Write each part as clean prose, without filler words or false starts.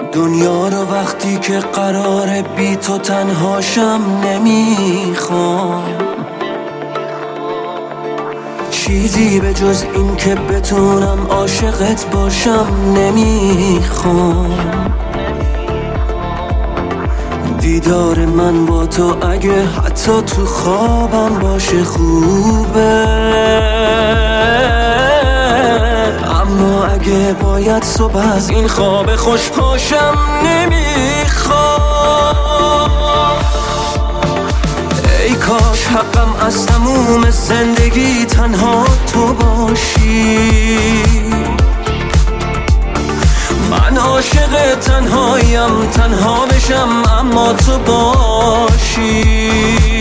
دنیا رو وقتی که قراره بی تو تنهاشم نمیخوام، چیزی به جز این که بتونم عاشقت باشم نمیخوام. دیدار من با تو اگه حتی تو خوابم باشه خوبه، اما اگه باید صبح از این خواب خوش پاشم نمیخوام. ای کاش حقم از تموم زندگی تنها تو باشی، من عاشق تنهاییم، تنها بشم اما تو باشی.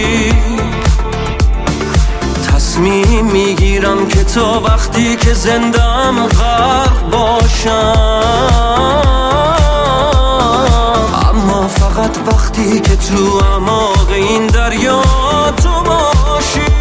تصمیم میگیرم که تا وقتی که زندم غرق باشم، اما فقط وقتی که تو اعماق این دریا تو باشی.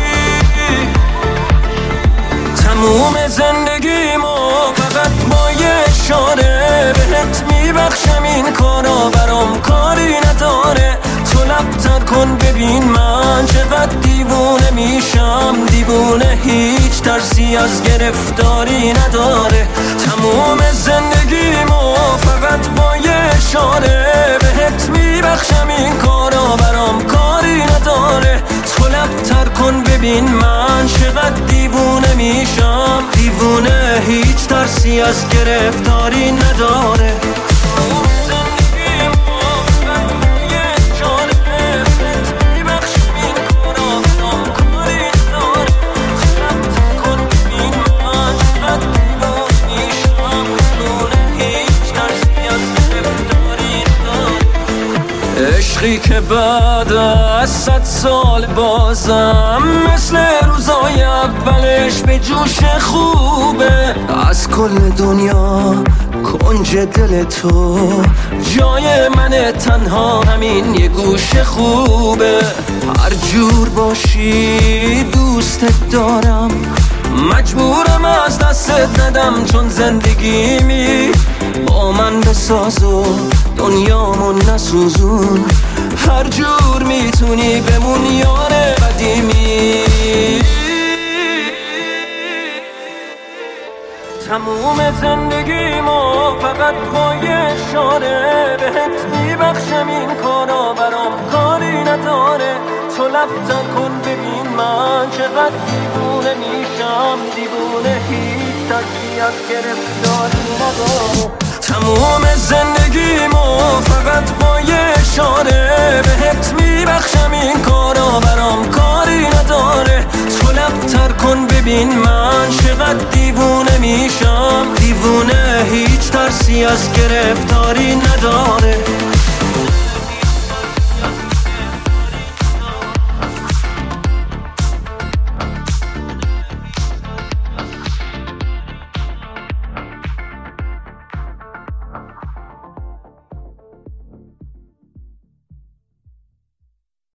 تموم زندگیمو فقط با یه اشاره بهت میبخشم، این کارا برام کاری نداره. تو لب‌تر کن ببین من چقدر دیوونه میشم، دیوونه هیچ ترسی از گرفتاری نداره. تموم زندگیمو فقط با یه اشاره بهت میبخشم، این کارا برام کاری نداره. تو لب‌تر کن ببین من چقدر دیوونه میشم، دیوونه هیچ ترسی از گرفتاری نداره. عشقی که بعد از 100 سال بازم مثل روزای اولش به جوش خوبه. از کل دنیا کنج دل تو جای من، تنها همین یه گوش خوبه. هر جور باشی دوستت دارم، مجبورم از دستت ندم، چون زندگیمی با من بساز و دنیامون نسوزون. هر جور میتونی بمون یار قدیمی. تموم زندگیمو فقط با یه اشاره بهت میبخشم، این کارا برام کاری نداره. تو لب‌تر کن ببین من چقدر دیوونه میشم، دیوونه هیچ ترسی از گرفتاری نداره. تموم زندگیمو فقط با یه اشاره بهت میبخشم، این کارا برام کاری نداره. تو لب‌تر کن ببین من چقدر دیوونه میشم، دیوونه هیچ ترسی از گرفتاری نداره.